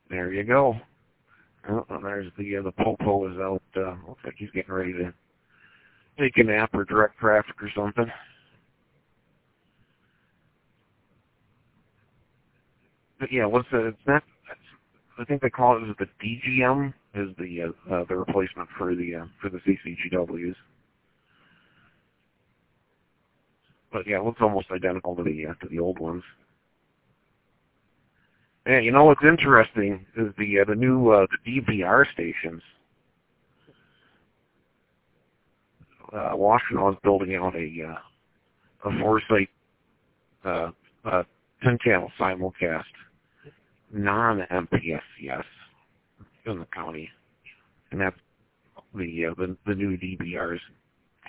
There you go. Oh, and there's the Popo is out. Looks like he's getting ready to take a nap or direct traffic or something. But yeah, it's not. I think they call it the DGM is the replacement for the CCGWs. But yeah, it looks almost identical to the old ones. And you know what's interesting is the new the DVR stations. Washington is building out a Foresight 10-channel simulcast, non-MPSCS in the county, and that's the new DVRs.